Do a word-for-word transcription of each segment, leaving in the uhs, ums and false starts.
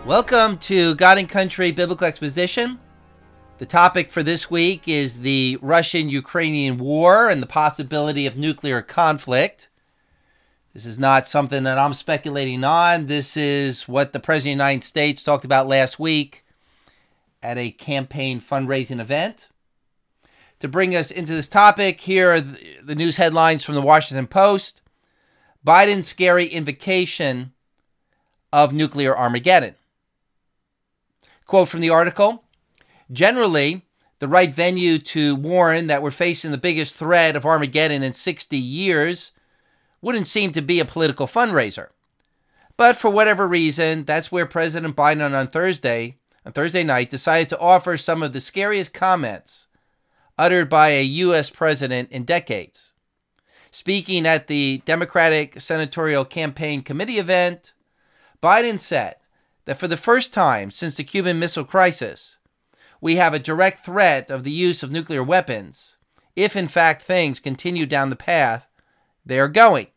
Welcome to God and Country Biblical Exposition. The topic for this week is the Russian-Ukrainian war and the possibility of nuclear conflict. This is not something that I'm speculating on. This is what the President of the United States talked about last week at a campaign fundraising event. To bring us into this topic, here are the news headlines from the Washington Post. Biden's scary invocation of nuclear Armageddon. Quote from the article, generally, the right venue to warn that we're facing the biggest threat of Armageddon in sixty years wouldn't seem to be a political fundraiser. But for whatever reason, that's where President Biden on Thursday, on Thursday night, decided to offer some of the scariest comments uttered by a U S president in decades. Speaking at the Democratic Senatorial Campaign Committee event, Biden said that for the first time since the Cuban Missile Crisis, we have a direct threat of the use of nuclear weapons if, in fact, things continue down the path they are going.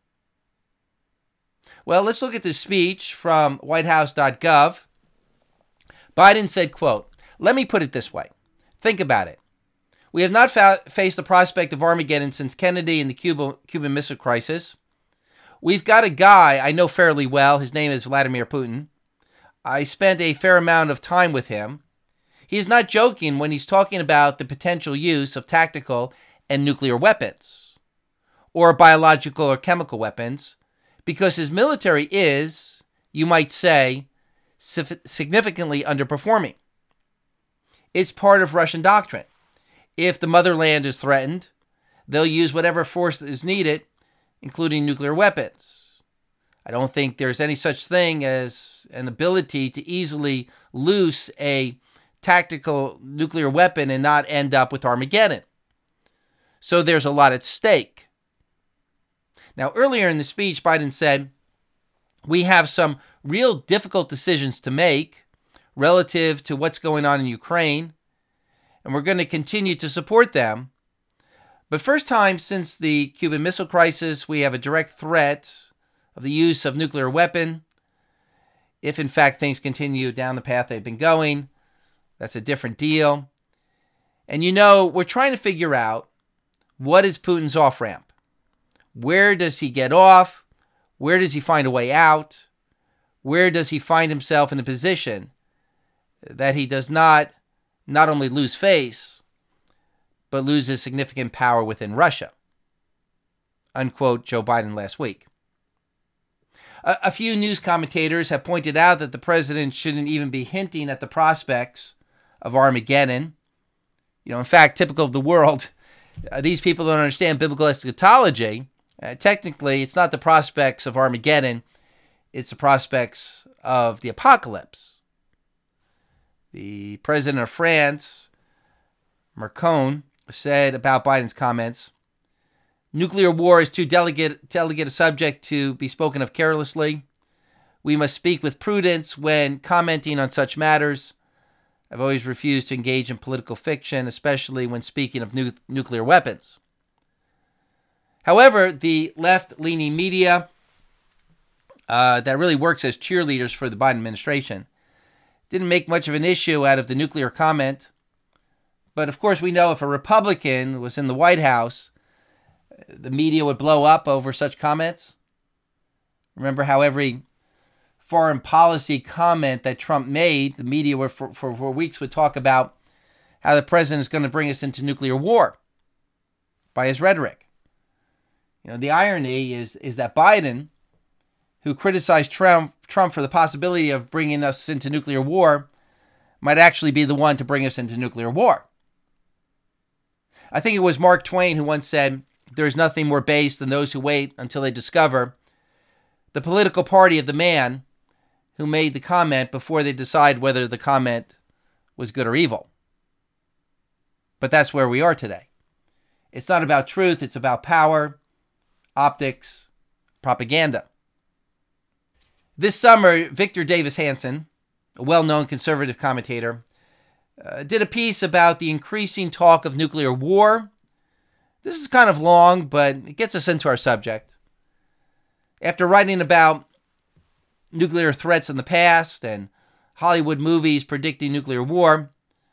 Well, let's look at this speech from white house dot gov. Biden said, quote, "Let me put it this way. Think about it. We have not fa- faced the prospect of Armageddon since Kennedy and the Cuba- Cuban Missile Crisis. We've got a guy I know fairly well. His name is Vladimir Putin. I spent a fair amount of time with him. He is not joking when he's talking about the potential use of tactical and nuclear weapons, or biological or chemical weapons, because his military is, you might say, significantly underperforming. It's part of Russian doctrine. If the motherland is threatened, they'll use whatever force is needed, including nuclear weapons. I don't think there's any such thing as an ability to easily loose a tactical nuclear weapon and not end up with Armageddon. So there's a lot at stake." Now, earlier in the speech, Biden said, "We have some real difficult decisions to make relative to what's going on in Ukraine, and we're going to continue to support them. But first time since the Cuban Missile Crisis, we have a direct threat of the use of nuclear weapon. If, in fact, things continue down the path they've been going, that's a different deal. And, you know, we're trying to figure out what is Putin's off-ramp. Where does he get off? Where does he find a way out? Where does he find himself in a position that he does not not only lose face, but loses significant power within Russia?" Unquote, Joe Biden last week. A, a few news commentators have pointed out that the president shouldn't even be hinting at the prospects of Armageddon. You know, in fact, typical of the world, uh, these people don't understand biblical eschatology. Uh, technically, it's not the prospects of Armageddon, it's the prospects of the apocalypse. The president of France, Macron, said about Biden's comments, "Nuclear war is too delicate, delicate a subject to be spoken of carelessly. We must speak with prudence when commenting on such matters. I've always refused to engage in political fiction, especially when speaking of nu- nuclear weapons." However, the left-leaning media uh, that really works as cheerleaders for the Biden administration didn't make much of an issue out of the nuclear comment. But of course, we know if a Republican was in the White House, the media would blow up over such comments. Remember how every foreign policy comment that Trump made, the media were for, for, for weeks would talk about how the president is going to bring us into nuclear war by his rhetoric. You know, the irony is, is that Biden, who criticized Trump, Trump for the possibility of bringing us into nuclear war, might actually be the one to bring us into nuclear war. I think it was Mark Twain who once said, "There is nothing more base than those who wait until they discover the political party of the man who made the comment before they decide whether the comment was good or evil." But that's where we are today. It's not about truth, it's about power, optics, propaganda. This summer, Victor Davis Hanson, a well-known conservative commentator, uh, did a piece about the increasing talk of nuclear war. This is kind of long, but it gets us into our subject. After writing about nuclear threats in the past and Hollywood movies predicting nuclear war.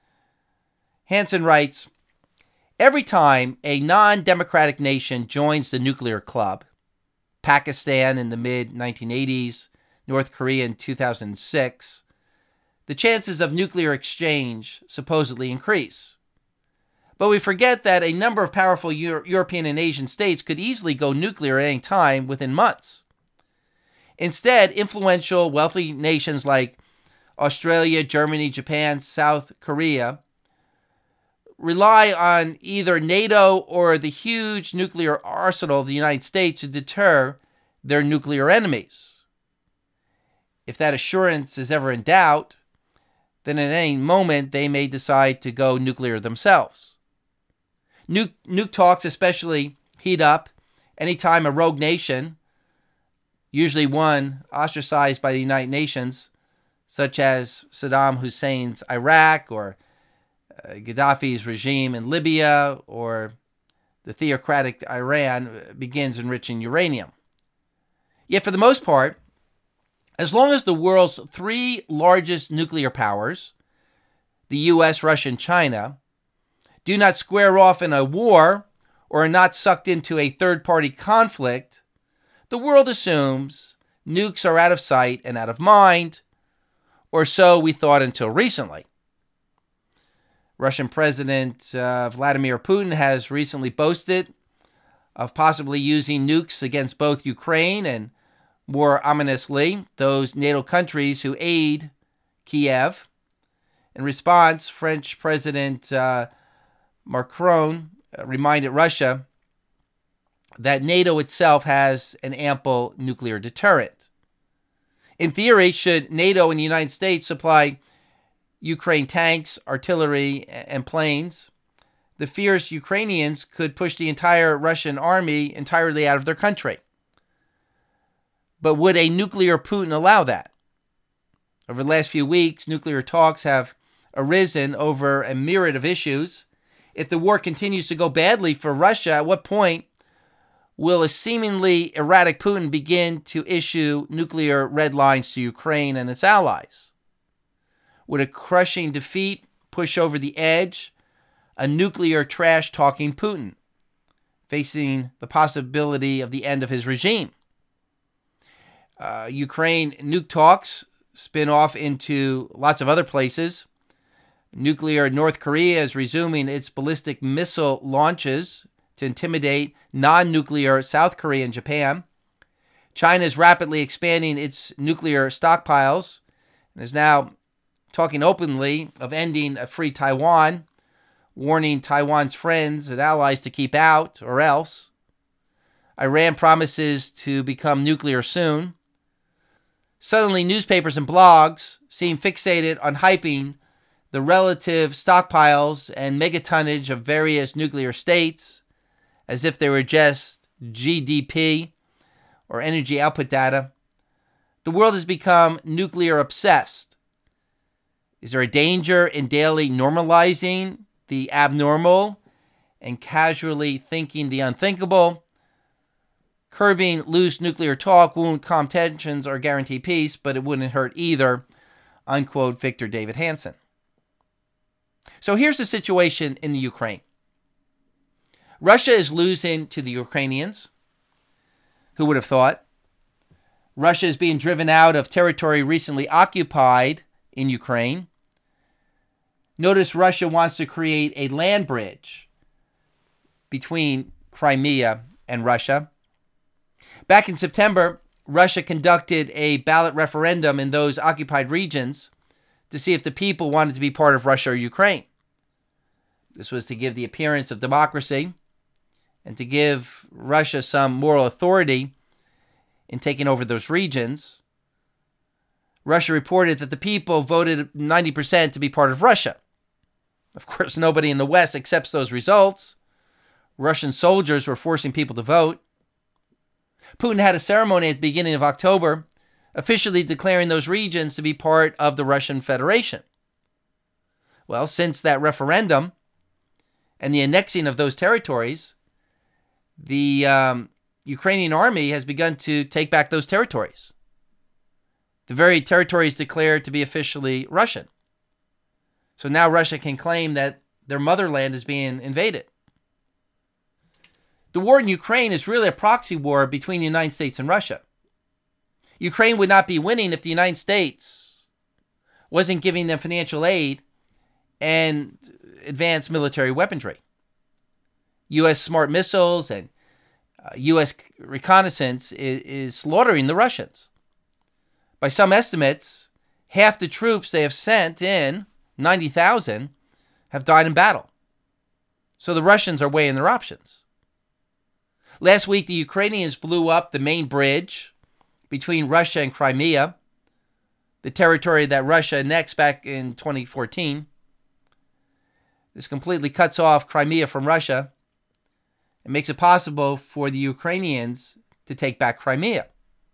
Hansen writes, every time a non-democratic nation joins the nuclear club, Pakistan in the mid nineteen eighties, North Korea in two thousand six, the chances of nuclear exchange supposedly increase. But we forget that a number of powerful Euro- European and Asian states could easily go nuclear at any time within months. Instead, influential, wealthy nations like Australia, Germany, Japan, South Korea rely on either NATO or the huge nuclear arsenal of the United States to deter their nuclear enemies. If that assurance is ever in doubt, then at any moment they may decide to go nuclear themselves. Nuke, nuke talks especially heat up anytime a rogue nation, usually one ostracized by the United Nations, such as Saddam Hussein's Iraq or uh, Gaddafi's regime in Libya or the theocratic Iran, begins enriching uranium. Yet for the most part, as long as the world's three largest nuclear powers, the U S, Russia, and China, do not square off in a war or are not sucked into a third-party conflict, the world assumes nukes are out of sight and out of mind, or so we thought until recently. Russian President uh, Vladimir Putin has recently boasted of possibly using nukes against both Ukraine and, more ominously, those NATO countries who aid Kiev. In response, French President uh, Macron reminded Russia that NATO itself has an ample nuclear deterrent. In theory, should NATO and the United States supply Ukraine tanks, artillery, and planes, the fierce Ukrainians could push the entire Russian army entirely out of their country. But would a nuclear Putin allow that? Over the last few weeks, nuclear talks have arisen over a myriad of issues. If the war continues to go badly for Russia, at what point will a seemingly erratic Putin begin to issue nuclear red lines to Ukraine and its allies? Would a crushing defeat push over the edge a nuclear trash-talking Putin, facing the possibility of the end of his regime? Uh, Ukraine nuke talks spin off into lots of other places. Nuclear North Korea is resuming its ballistic missile launches to intimidate non-nuclear South Korea and Japan. China is rapidly expanding its nuclear stockpiles and is now talking openly of ending a free Taiwan, warning Taiwan's friends and allies to keep out or else. Iran promises to become nuclear soon. Suddenly, newspapers and blogs seem fixated on hyping the relative stockpiles and megatonnage of various nuclear states as if they were just G D P or energy output data. The world has become nuclear obsessed. Is there a danger in daily normalizing the abnormal and casually thinking the unthinkable? Curbing loose nuclear talk won't calm tensions or guarantee peace, but it wouldn't hurt either, unquote Victor David Hansen. So here's the situation in the Ukraine. Russia is losing to the Ukrainians. Who would have thought? Russia is being driven out of territory recently occupied in Ukraine. Notice Russia wants to create a land bridge between Crimea and Russia. Back in September, Russia conducted a ballot referendum in those occupied regions to see if the people wanted to be part of Russia or Ukraine. This was to give the appearance of democracy and to give Russia some moral authority in taking over those regions. Russia reported that the people voted ninety percent to be part of Russia. Of course, nobody in the West accepts those results. Russian soldiers were forcing people to vote. Putin had a ceremony at the beginning of October officially declaring those regions to be part of the Russian Federation. Well, since that referendum and the annexing of those territories, the um, Ukrainian army has begun to take back those territories. the very territories declared to be officially Russian. So now Russia can claim that their motherland is being invaded. The war in Ukraine is really a proxy war between the United States and Russia. Ukraine would not be winning if the United States wasn't giving them financial aid and advanced military weaponry. U S smart missiles and uh, U S reconnaissance is, is slaughtering the Russians. By some estimates, half the troops they have sent in, ninety thousand, have died in battle. So the Russians are weighing their options. Last week, the Ukrainians blew up the main bridge between Russia and Crimea, the territory that Russia annexed back in twenty fourteen. This completely cuts off Crimea from Russia and makes it possible for the Ukrainians to take back Crimea.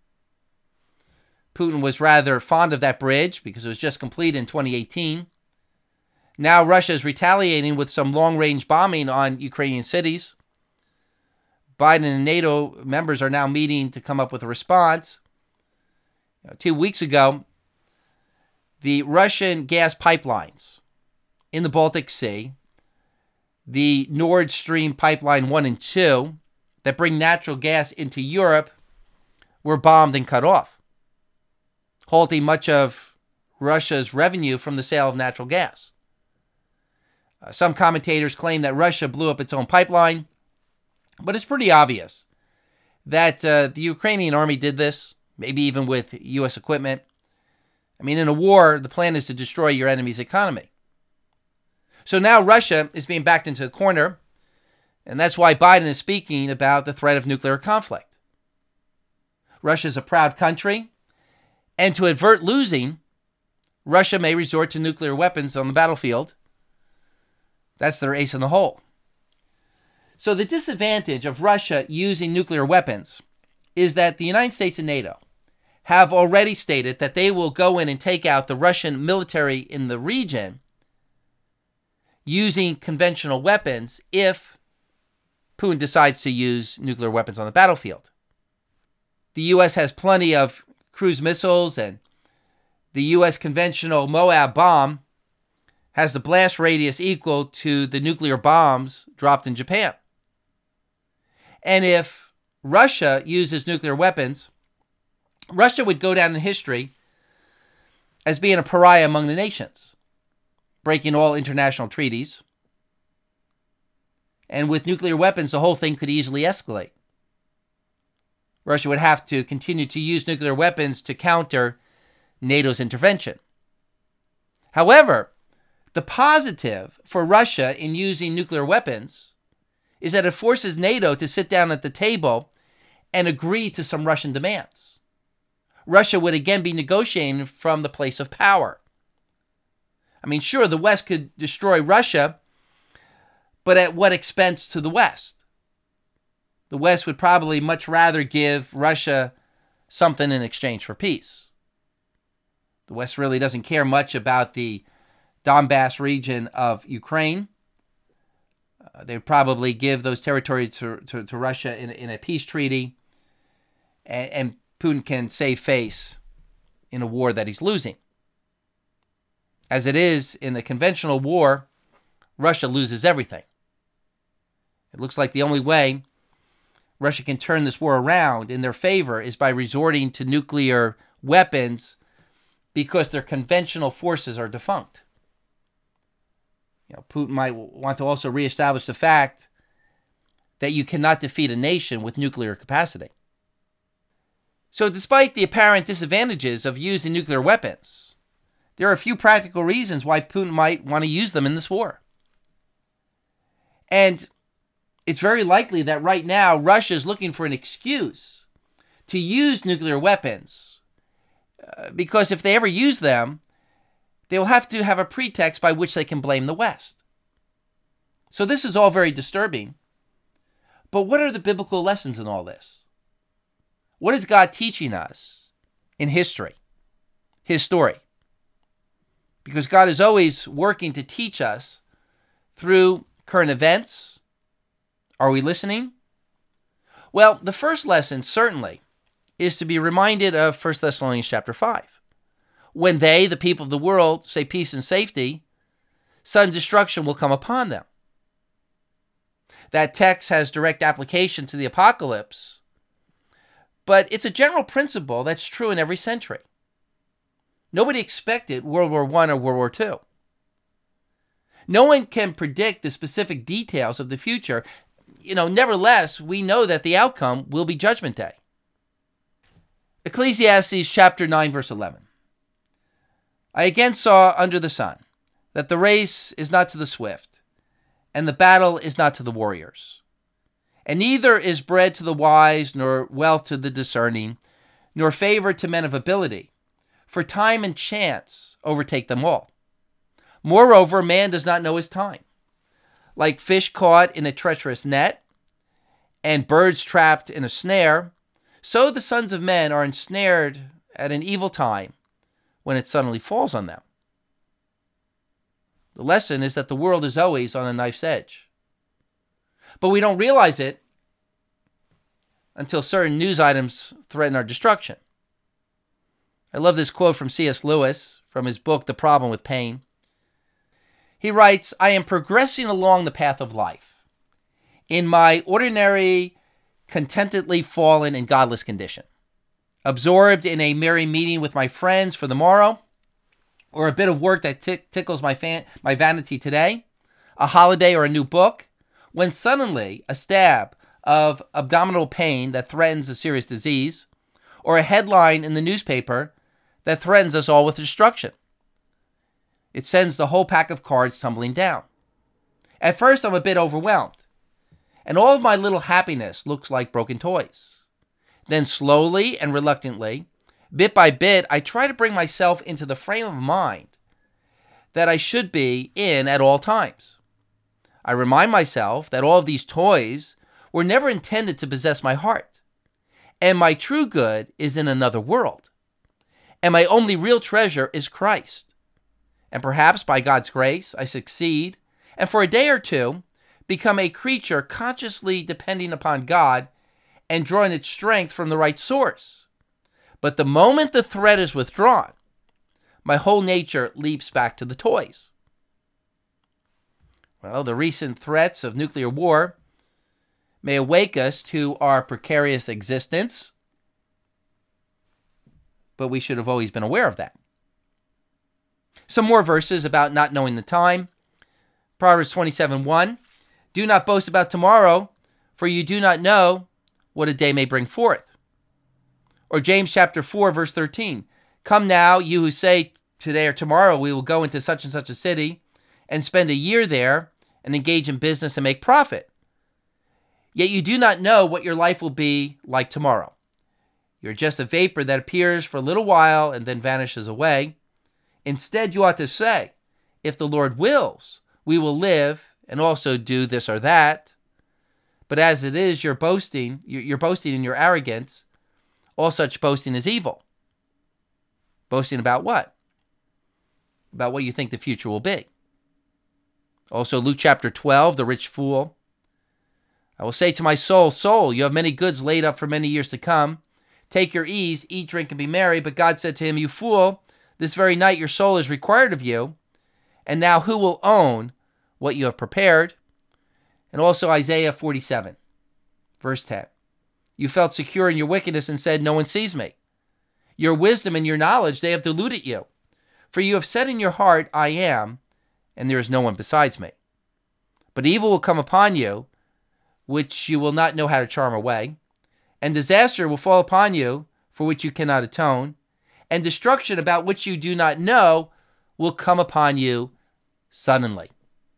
Putin was rather fond of that bridge because it was just completed in twenty eighteen. Now Russia is retaliating with some long-range bombing on Ukrainian cities. Biden and NATO members are now meeting to come up with a response. You know, two weeks ago, the Russian gas pipelines in the Baltic Sea, the Nord Stream pipeline one and two that bring natural gas into Europe, were bombed and cut off, halting much of Russia's revenue from the sale of natural gas. Uh, some commentators claim that Russia blew up its own pipeline, but it's pretty obvious that uh, the Ukrainian army did this, maybe even with U S equipment. I mean, in a war, the plan is to destroy your enemy's economy. So now Russia is being backed into a corner, and that's why Biden is speaking about the threat of nuclear conflict. Russia is a proud country, and to avert losing, Russia may resort to nuclear weapons on the battlefield. That's their ace in the hole. So the disadvantage of Russia using nuclear weapons is that the United States and NATO have already stated that they will go in and take out the Russian military in the region using conventional weapons if Putin decides to use nuclear weapons on the battlefield. The U S has plenty of cruise missiles, and the U S conventional Moab bomb has the blast radius equal to the nuclear bombs dropped in Japan. And if Russia uses nuclear weapons, Russia would go down in history as being a pariah among the nations, breaking all international treaties. And with nuclear weapons, the whole thing could easily escalate. Russia would have to continue to use nuclear weapons to counter NATO's intervention. However, the positive for Russia in using nuclear weapons is that it forces NATO to sit down at the table and agree to some Russian demands. Russia would again be negotiating from the place of power. I mean, sure, the West could destroy Russia, but at what expense to the West? The West would probably much rather give Russia something in exchange for peace. The West really doesn't care much about the Donbass region of Ukraine. Uh, they'd probably give those territories to, to, to Russia in, in a peace treaty, and, and Putin can save face in a war that he's losing. As it is, in a conventional war, Russia loses everything. It looks like the only way Russia can turn this war around in their favor is by resorting to nuclear weapons because their conventional forces are defunct. You know, Putin might want to also reestablish the fact that you cannot defeat a nation with nuclear capacity. So despite the apparent disadvantages of using nuclear weapons, there are a few practical reasons why Putin might want to use them in this war. And it's very likely that right now Russia is looking for an excuse to use nuclear weapons, uh, because if they ever use them, they will have to have a pretext by which they can blame the West. So this is all very disturbing. But what are the biblical lessons in all this? What is God teaching us in history, his story? Because God is always working to teach us through current events. Are we listening? Well, the first lesson certainly is to be reminded of First Thessalonians chapter five. when they, the people of the world, say peace and safety, sudden destruction will come upon them. That text has direct application to the apocalypse, but it's a general principle that's true in every century. Nobody expected World War One or World War Two. No one can predict the specific details of the future. You know, nevertheless, we know that the outcome will be Judgment Day. Ecclesiastes chapter nine, verse eleven. I again saw under the sun that the race is not to the swift, and the battle is not to the warriors. And neither is bread to the wise, nor wealth to the discerning, nor favor to men of ability, for time and chance overtake them all. Moreover, man does not know his time. Like fish caught in a treacherous net, and birds trapped in a snare, so the sons of men are ensnared at an evil time when it suddenly falls on them. The lesson is that the world is always on a knife's edge. But we don't realize it until certain news items threaten our destruction. I love this quote from C S Lewis from his book, The Problem with Pain. He writes, I am progressing along the path of life in my ordinary, contentedly fallen and godless condition, absorbed in a merry meeting with my friends for the morrow, or a bit of work that tick- tickles my, fan- my vanity today, a holiday or a new book, when suddenly a stab of abdominal pain that threatens a serious disease, or a headline in the newspaper that threatens us all with destruction. It sends the whole pack of cards tumbling down. At first, I'm a bit overwhelmed, and all of my little happiness looks like broken toys. Then slowly and reluctantly, bit by bit, I try to bring myself into the frame of mind that I should be in at all times. I remind myself that all of these toys were never intended to possess my heart, and my true good is in another world, and my only real treasure is Christ. And perhaps by God's grace, I succeed, and for a day or two, become a creature consciously depending upon God and drawing its strength from the right source. But the moment the thread is withdrawn, my whole nature leaps back to the toys. Well, the recent threats of nuclear war may awake us to our precarious existence, but we should have always been aware of that. Some more verses about not knowing the time. Proverbs twenty-seven one. Do not boast about tomorrow, for you do not know what a day may bring forth. Or James chapter four, verse thirteen. Come now, you who say today or tomorrow we will go into such and such a city and spend a year there and engage in business and make profit. Yet you do not know what your life will be like tomorrow. You're just a vapor that appears for a little while and then vanishes away. Instead, you ought to say, if the Lord wills, we will live and also do this or that. But as it is, you're boasting, you're boasting in your arrogance. All such boasting is evil. Boasting about what? About what you think the future will be. Also, Luke chapter twelve, the rich fool. I will say to my soul, soul, you have many goods laid up for many years to come. Take your ease, eat, drink, and be merry. But God said to him, you fool, this very night your soul is required of you. And now who will own what you have prepared? And also Isaiah forty-seven, verse ten. You felt secure in your wickedness and said, no one sees me. Your wisdom and your knowledge, they have deluded you. For you have said in your heart, I am, and there is no one besides me. But evil will come upon you, which you will not know how to charm away. And disaster will fall upon you, for which you cannot atone. And destruction about which you do not know will come upon you suddenly.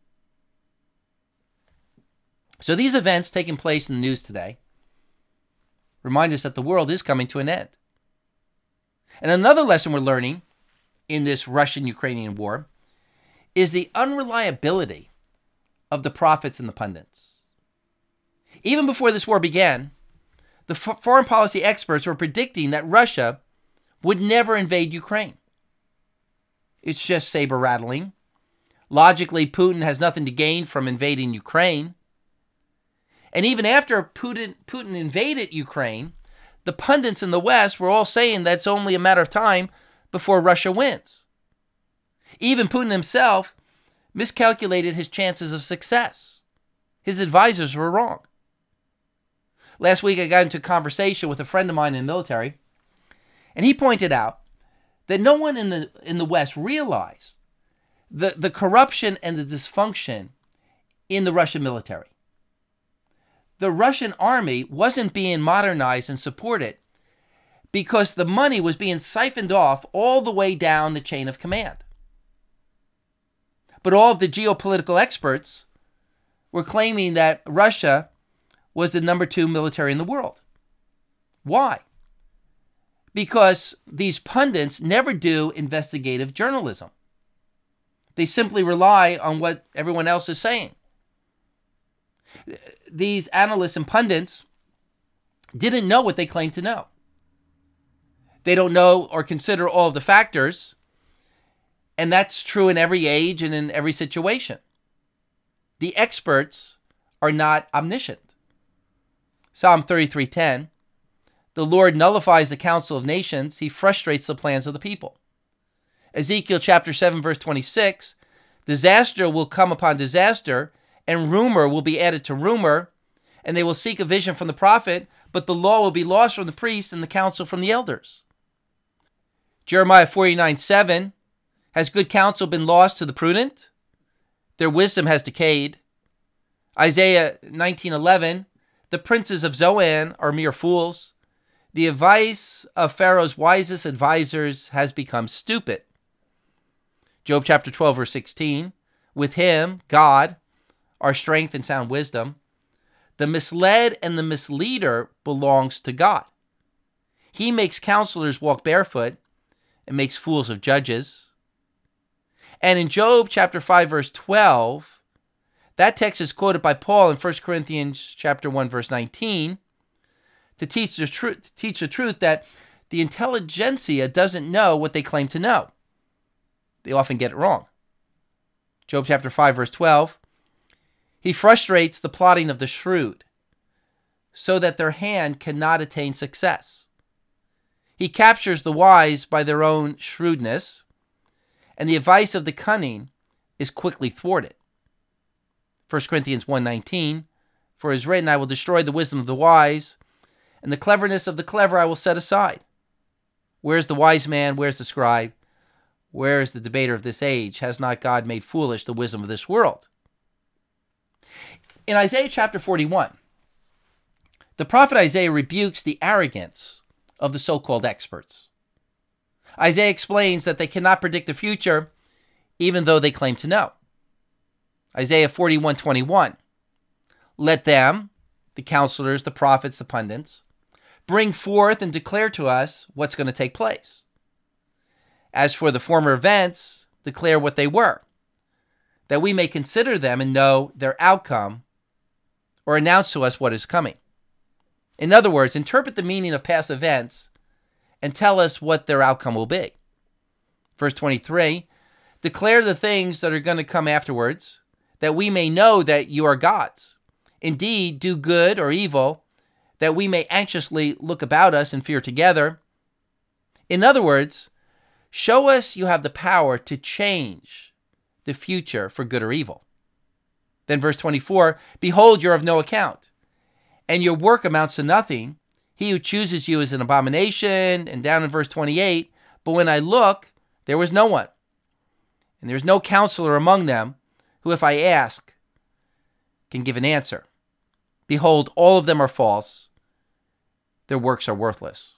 So these events taking place in the news today remind us that the world is coming to an end. And another lesson we're learning in this Russian-Ukrainian war is the unreliability of the prophets and the pundits. Even before this war began, the f- foreign policy experts were predicting that Russia would never invade Ukraine. It's just saber-rattling. Logically, Putin has nothing to gain from invading Ukraine. And even after Putin, Putin invaded Ukraine, the pundits in the West were all saying that it's only a matter of time before Russia wins. Even Putin himself miscalculated his chances of success. His advisors were wrong. Last week I got into a conversation with a friend of mine in the military, and he pointed out that no one in the in the West realized the, the corruption and the dysfunction in the Russian military. The Russian army wasn't being modernized and supported because the money was being siphoned off all the way down the chain of command. But all of the geopolitical experts were claiming that Russia was the number two military in the world. Why? Because these pundits never do investigative journalism. They simply rely on what everyone else is saying. These analysts and pundits didn't know what they claimed to know. They don't know or consider all of the factors, and that's true in every age and in every situation. The experts are not omniscient. Psalm thirty-three ten, the Lord nullifies the counsel of nations, he frustrates the plans of the people. Ezekiel chapter seven verse twenty-six, disaster will come upon disaster, and rumor will be added to rumor, and they will seek a vision from the prophet, but the law will be lost from the priests and the counsel from the elders. Jeremiah forty-nine seven, has good counsel been lost to the prudent? Their wisdom has decayed. Isaiah nineteen eleven, the princes of Zoan are mere fools. The advice of Pharaoh's wisest advisors has become stupid. Job chapter twelve verse sixteen, with him, God, our strength and sound wisdom. The misled and the misleader belongs to God. He makes counselors walk barefoot and makes fools of judges. And in Job chapter five verse twelve, that text is quoted by Paul in First Corinthians chapter one verse nineteen to teach the truth, teach the truth that the intelligentsia doesn't know what they claim to know. They often get it wrong. Job chapter five verse twelve, he frustrates the plotting of the shrewd so that their hand cannot attain success. He captures the wise by their own shrewdness, and the advice of the cunning is quickly thwarted. First Corinthians one nineteen, for it is written, I will destroy the wisdom of the wise, and the cleverness of the clever I will set aside. Where's the wise man? Where's the scribe? Where is the debater of this age? Has not God made foolish the wisdom of this world? In Isaiah chapter forty-one, the prophet Isaiah rebukes the arrogance of the so-called experts. Isaiah explains that they cannot predict the future even though they claim to know. Isaiah forty-one twenty-one, let them, the counselors, the prophets, the pundits, bring forth and declare to us what's going to take place. As for the former events, declare what they were, that we may consider them and know their outcome, or announce to us what is coming. In other words, interpret the meaning of past events and tell us what their outcome will be. Verse twenty-three, declare the things that are going to come afterwards, that we may know that you are God's. Indeed, do good or evil, that we may anxiously look about us and fear together. In other words, show us you have the power to change the future for good or evil. Then verse twenty-four, behold, you're of no account, and your work amounts to nothing. He who chooses you is an abomination. And down in verse twenty-eight, but when I look, there was no one, and there's no counselor among them, who if I ask, can give an answer. Behold, all of them are false. Their works are worthless.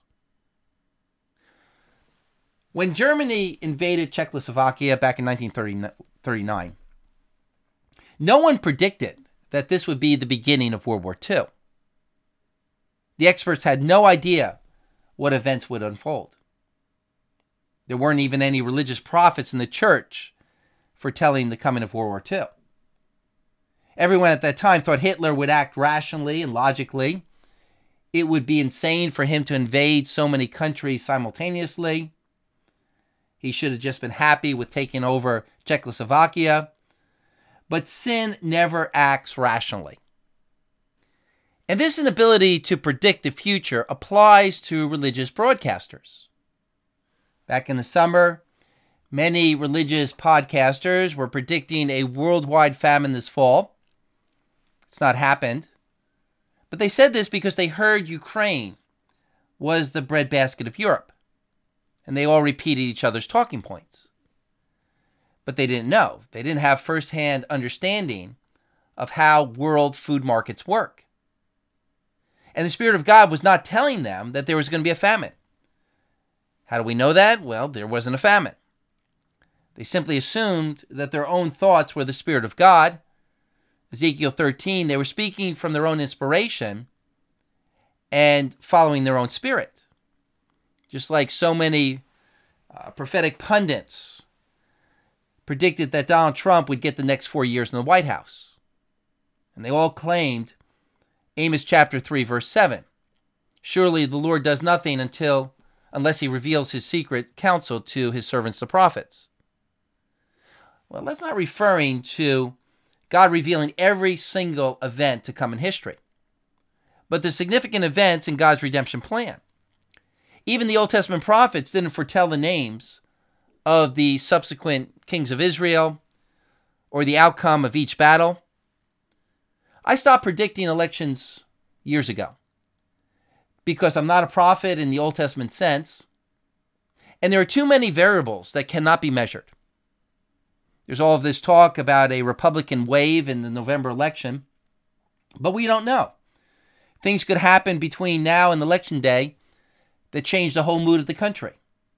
When Germany invaded Czechoslovakia back in nineteen thirty-nine, no one predicted that this would be the beginning of World War Two. The experts had no idea what events would unfold. There weren't even any religious prophets in the church foretelling the coming of World War Two. Everyone at that time thought Hitler would act rationally and logically. It would be insane for him to invade so many countries simultaneously. He should have just been happy with taking over Czechoslovakia. But sin never acts rationally. And this inability to predict the future applies to religious broadcasters. Back in the summer, many religious podcasters were predicting a worldwide famine this fall. It's not happened. But they said this because they heard Ukraine was the breadbasket of Europe. And they all repeated each other's talking points. But they didn't know. They didn't have firsthand understanding of how world food markets work. And the Spirit of God was not telling them that there was going to be a famine. How do we know that? Well, there wasn't a famine. They simply assumed that their own thoughts were the Spirit of God. Ezekiel thirteen, they were speaking from their own inspiration and following their own spirit. Just like so many uh, prophetic pundits predicted that Donald Trump would get the next four years in the White House. And they all claimed Amos chapter three, verse seven. Surely the Lord does nothing until unless he reveals his secret counsel to his servants, the prophets. Well, that's not referring to God revealing every single event to come in history, but the significant events in God's redemption plan. Even the Old Testament prophets didn't foretell the names of the subsequent kings of Israel or the outcome of each battle. I stopped predicting elections years ago because I'm not a prophet in the Old Testament sense, and there are too many variables that cannot be measured. There's all of this talk about a Republican wave in the November election, but we don't know. Things could happen between now and election day that change the whole mood of the country.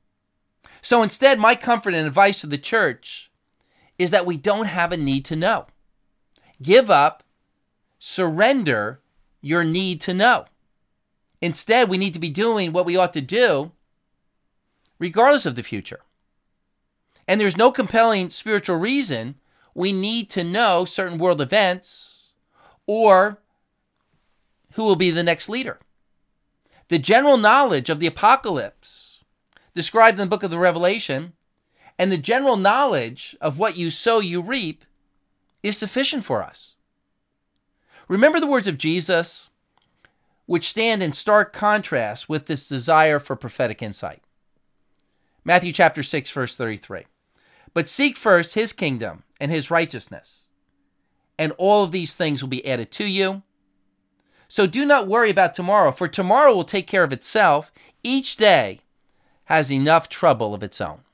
So instead, my comfort and advice to the church is that we don't have a need to know. Give up, surrender your need to know. Instead, we need to be doing what we ought to do regardless of the future. And there's no compelling spiritual reason we need to know certain world events or who will be the next leader. The general knowledge of the apocalypse described in the book of the Revelation and the general knowledge of what you sow, you reap is sufficient for us. Remember the words of Jesus, which stand in stark contrast with this desire for prophetic insight. Matthew chapter six, verse thirty-three. But seek first his kingdom and his righteousness, and all of these things will be added to you. So do not worry about tomorrow, for tomorrow will take care of itself. Each day has enough trouble of its own.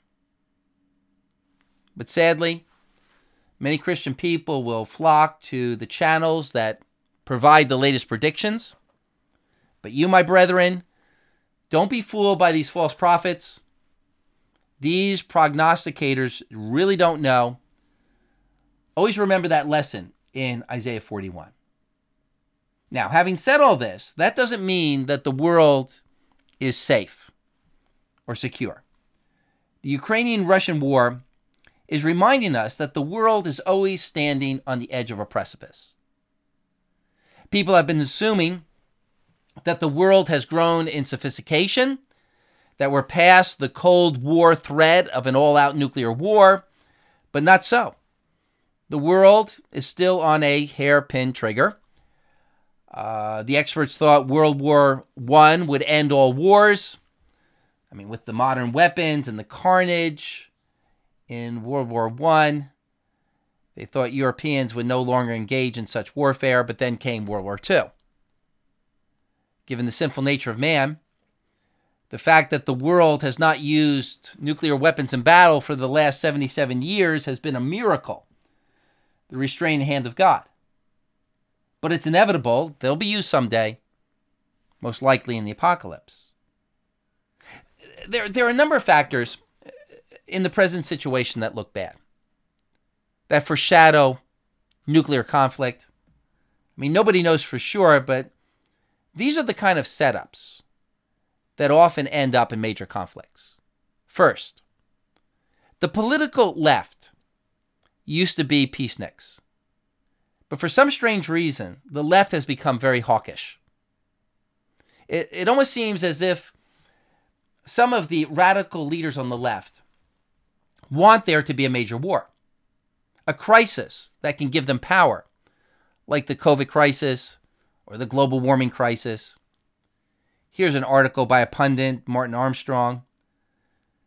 But sadly, many Christian people will flock to the channels that provide the latest predictions. But you, my brethren, don't be fooled by these false prophets. These prognosticators really don't know. Always remember that lesson in Isaiah forty-one. Now, having said all this, that doesn't mean that the world is safe or secure. The Ukrainian-Russian war is reminding us that the world is always standing on the edge of a precipice. People have been assuming that the world has grown in sophistication, that we're past the Cold War threat of an all-out nuclear war, but not so. The world is still on a hairpin trigger. Uh, the experts thought World War One would end all wars. I mean, with the modern weapons and the carnage in World War One, they thought Europeans would no longer engage in such warfare, but then came World War Two. Given the sinful nature of man, the fact that the world has not used nuclear weapons in battle for the last seventy-seven years has been a miracle, the restraining hand of God. But it's inevitable they'll be used someday, most likely in the apocalypse. There, there are a number of factors in the present situation that look bad, that foreshadow nuclear conflict. I mean, nobody knows for sure, but these are the kind of setups that often end up in major conflicts. First, the political left used to be peaceniks. But for some strange reason, the left has become very hawkish. It, it almost seems as if some of the radical leaders on the left want there to be a major war, a crisis that can give them power, like the COVID crisis or the global warming crisis. Here's an article by a pundit, Martin Armstrong.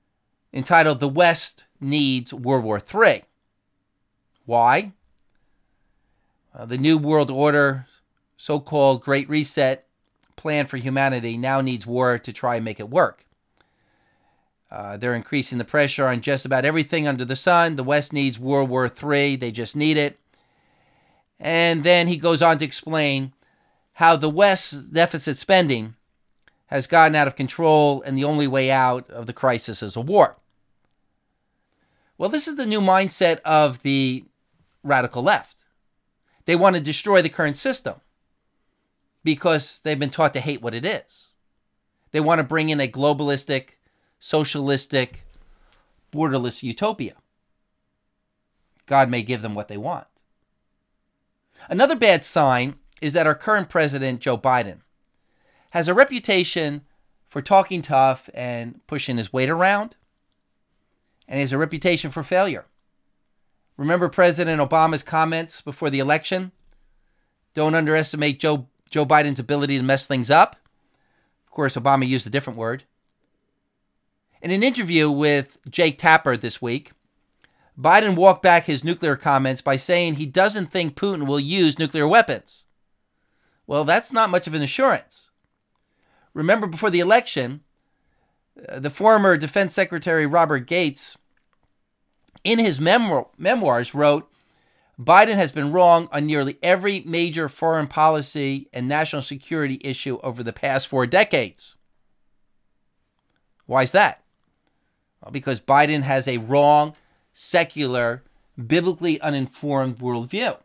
entitled "The West Needs World War Three." Why? Uh, the New World Order, so-called Great Reset plan for humanity, now needs war to try and make it work. Uh, they're increasing the pressure on just about everything under the sun. The West needs World War Three. They just need it. And then he goes on to explain how the West's deficit spending has gotten out of control and the only way out of the crisis is a war. Well, this is the new mindset of the radical left. They want to destroy the current system because they've been taught to hate what it is. They want to bring in a globalistic, socialistic, borderless utopia. God may give them what they want. Another bad sign is that our current president, Joe Biden, has a reputation for talking tough and pushing his weight around, and he has a reputation for failure. Remember President Obama's comments before the election? Don't underestimate Joe, Joe Biden's ability to mess things up. Of course, Obama used a different word. In an interview with Jake Tapper this week, Biden walked back his nuclear comments by saying he doesn't think Putin will use nuclear weapons. Well, that's not much of an assurance. Remember, before the election, the former Defense Secretary Robert Gates, in his memoir, memoirs, wrote, Biden has been wrong on nearly every major foreign policy and national security issue over the past four decades. Why is that? Well, because Biden has a wrong, secular, biblically uninformed worldview.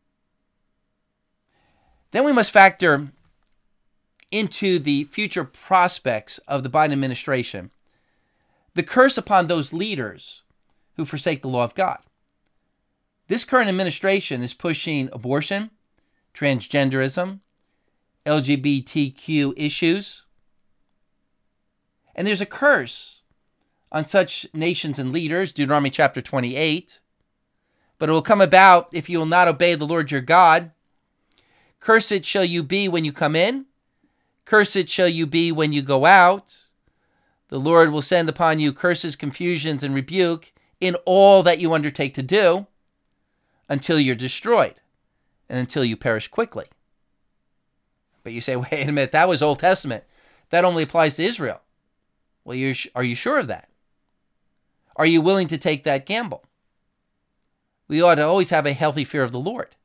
Then we must factor into the future prospects of the Biden administration the curse upon those leaders who forsake the law of God. This current administration is pushing abortion, transgenderism, L G B T Q issues, and there's a curse on such nations and leaders, Deuteronomy chapter twenty-eight. But it will come about if you will not obey the Lord your God. Cursed shall you be when you come in. Cursed shall you be when you go out. The Lord will send upon you curses, confusions, and rebuke in all that you undertake to do until you're destroyed and until you perish quickly. But you say, wait a minute, that was Old Testament. That only applies to Israel. Well, you're, are you sure of that? Are you willing to take that gamble? We ought to always have a healthy fear of the Lord.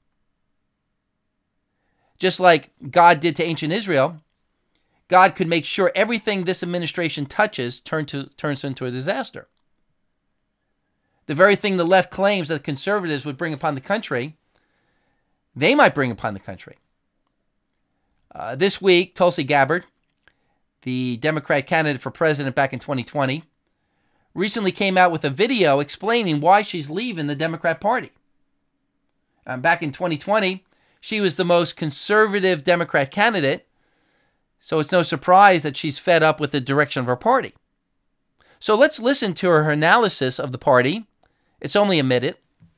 Just like God did to ancient Israel, God could make sure everything this administration touches turn to, turns into a disaster. The very thing the left claims that conservatives would bring upon the country, they might bring upon the country. Uh, this week, Tulsi Gabbard, the Democrat candidate for president back in twenty twenty, recently came out with a video explaining why she's leaving the Democrat Party. Um, back in twenty twenty, she was the most conservative Democrat candidate, so it's no surprise that she's fed up with the direction of her party. So let's listen to her analysis of the party. It's only a minute.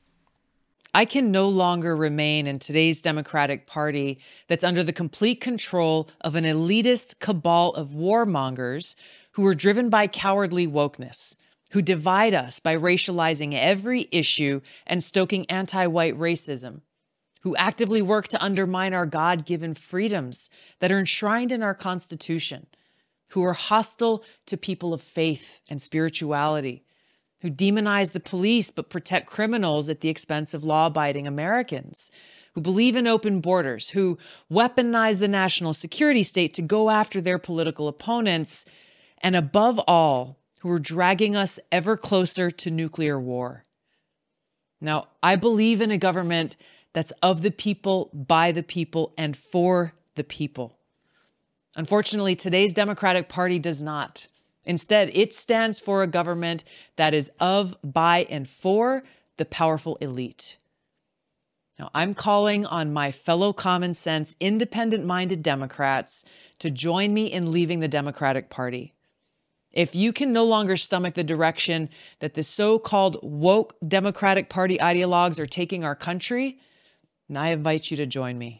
I can no longer remain in today's Democratic Party that's under the complete control of an elitist cabal of warmongers who are driven by cowardly wokeness, who divide us by racializing every issue and stoking anti-white racism, who actively work to undermine our God-given freedoms that are enshrined in our Constitution, who are hostile to people of faith and spirituality, who demonize the police but protect criminals at the expense of law-abiding Americans, who believe in open borders, who weaponize the national security state to go after their political opponents, and above all, who are dragging us ever closer to nuclear war. Now, I believe in a government that's of the people, by the people, and for the people. Unfortunately, today's Democratic Party does not. Instead, it stands for a government that is of, by, and for the powerful elite. Now, I'm calling on my fellow common sense, independent-minded Democrats to join me in leaving the Democratic Party. If you can no longer stomach the direction that the so-called woke Democratic Party ideologues are taking our country, then I invite you to join me.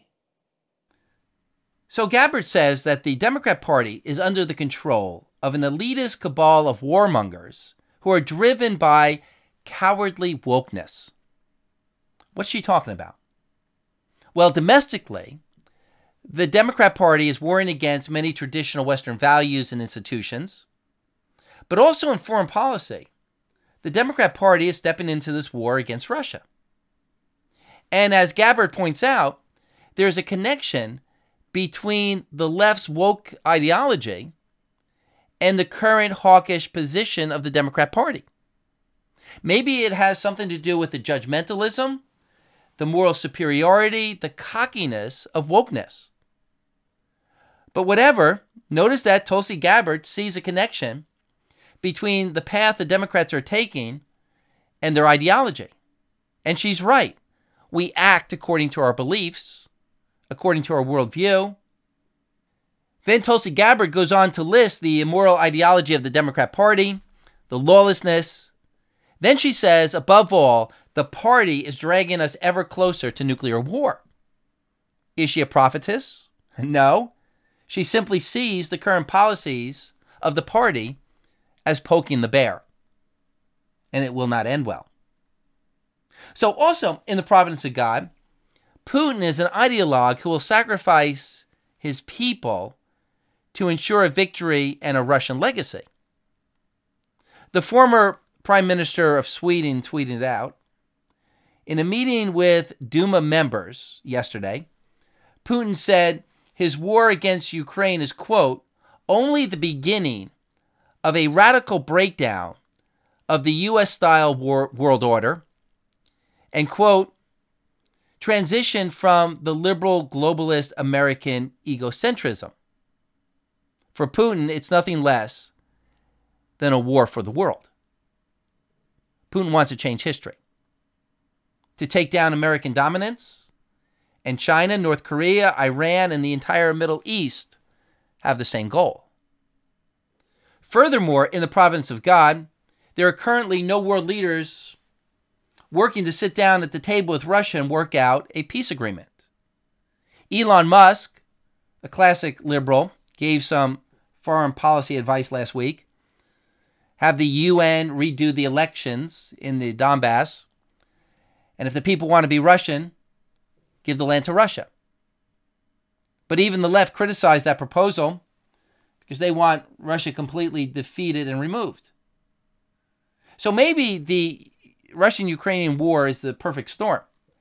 So Gabbard says that the Democrat Party is under the control of an elitist cabal of warmongers who are driven by cowardly wokeness. What's she talking about? Well, domestically, the Democrat Party is warring against many traditional Western values and institutions. But also in foreign policy, the Democrat Party is stepping into this war against Russia. And as Gabbard points out, there's a connection between the left's woke ideology and the current hawkish position of the Democrat Party. Maybe it has something to do with the judgmentalism, the moral superiority, the cockiness of wokeness. But whatever, notice that Tulsi Gabbard sees a connection between the path the Democrats are taking and their ideology. And she's right. We act according to our beliefs, according to our worldview. Then Tulsi Gabbard goes on to list the immoral ideology of the Democrat Party, the lawlessness. Then she says, above all, the party is dragging us ever closer to nuclear war. Is she a prophetess? No. She simply sees the current policies of the party as poking the bear. And it will not end well. So also, in the providence of God, Putin is an ideologue who will sacrifice his people to ensure a victory and a Russian legacy. The former Prime Minister of Sweden tweeted out, in a meeting with Duma members yesterday, Putin said his war against Ukraine is, quote, only the beginning of a radical breakdown of the U S-style war- world order, and, quote, transition from the liberal globalist American egocentrism. For Putin, it's nothing less than a war for the world. Putin wants to change history, to take down American dominance, and China, North Korea, Iran, and the entire Middle East have the same goal. Furthermore, in the providence of God, there are currently no world leaders working to sit down at the table with Russia and work out a peace agreement. Elon Musk, a classic liberal, gave some foreign policy advice last week. Have the U N redo the elections in the Donbass. And if the people want to be Russian, give the land to Russia. But even the left criticized that proposal because they want Russia completely defeated and removed. So maybe the Russian-Ukrainian war is the perfect storm.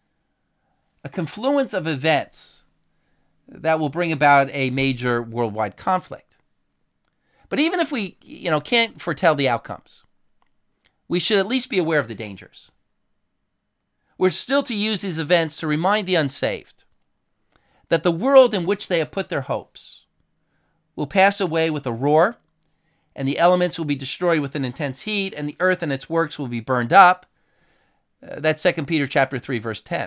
A confluence of events that will bring about a major worldwide conflict. But even if we, you know, can't foretell the outcomes, we should at least be aware of the dangers. We're still to use these events to remind the unsaved that the world in which they have put their hopes will pass away with a roar, and the elements will be destroyed with an intense heat, and the earth and its works will be burned up. Uh, that's Second Peter chapter three, verse ten.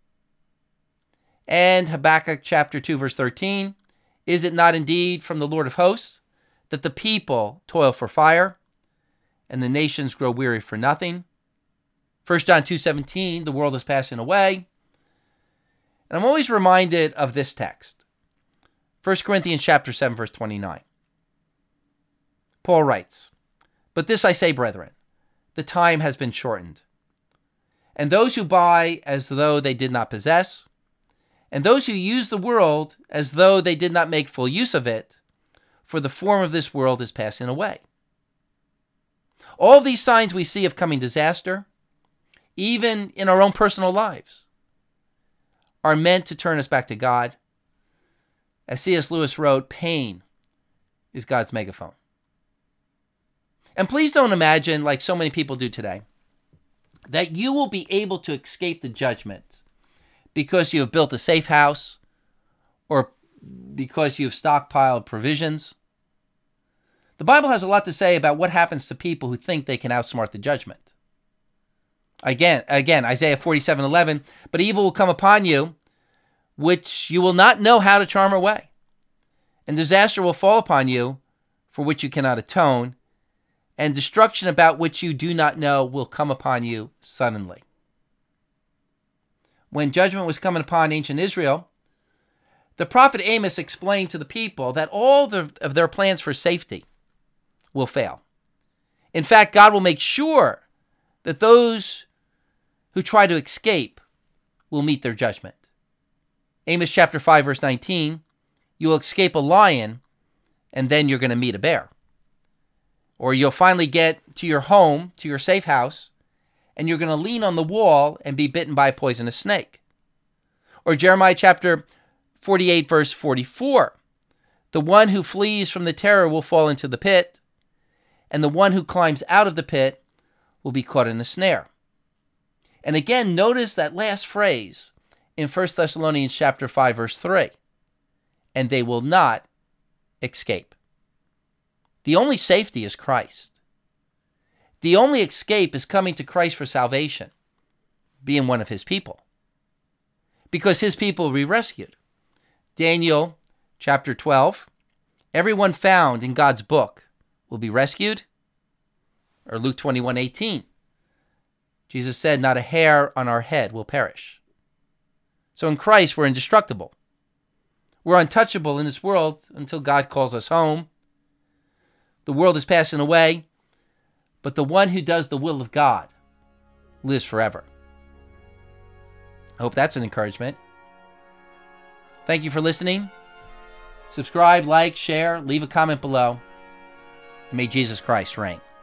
And Habakkuk chapter two, verse thirteen. Is it not indeed from the Lord of hosts that the people toil for fire, and the nations grow weary for nothing? First John two seventeen, the world is passing away. And I'm always reminded of this text. First Corinthians chapter seven, verse twenty-nine. Paul writes, but this I say, brethren, the time has been shortened. And those who buy as though they did not possess, and those who use the world as though they did not make full use of it, for the form of this world is passing away. All these signs we see of coming disaster, even in our own personal lives, are meant to turn us back to God. As C S Lewis wrote, pain is God's megaphone. And please don't imagine, like so many people do today, that you will be able to escape the judgment because you have built a safe house or because you have stockpiled provisions. The Bible has a lot to say about what happens to people who think they can outsmart the judgment. Again, again, Isaiah forty-seven eleven, but evil will come upon you, which you will not know how to charm away. And disaster will fall upon you, for which you cannot atone, and destruction about which you do not know will come upon you suddenly. When judgment was coming upon ancient Israel, the prophet Amos explained to the people that all the, of their plans for safety will fail. In fact, God will make sure that those who try to escape will meet their judgment. Amos chapter five, verse nineteen, you will escape a lion, and then you're going to meet a bear. Or you'll finally get to your home, to your safe house, and you're going to lean on the wall and be bitten by a poisonous snake. Or Jeremiah chapter forty-eight, verse forty-four, the one who flees from the terror will fall into the pit, and the one who climbs out of the pit will be caught in a snare. And again, notice that last phrase in First Thessalonians chapter five, verse three, and they will not escape. The only safety is Christ. The only escape is coming to Christ for salvation, being one of his people, because his people will be rescued. Daniel chapter twelve, everyone found in God's book will be rescued. Or Luke twenty-one, eighteen, Jesus said, not a hair on our head will perish. So in Christ, we're indestructible. We're untouchable in this world until God calls us home. The world is passing away, but the one who does the will of God lives forever. I hope that's an encouragement. Thank you for listening. Subscribe, like, share, leave a comment below. And may Jesus Christ reign.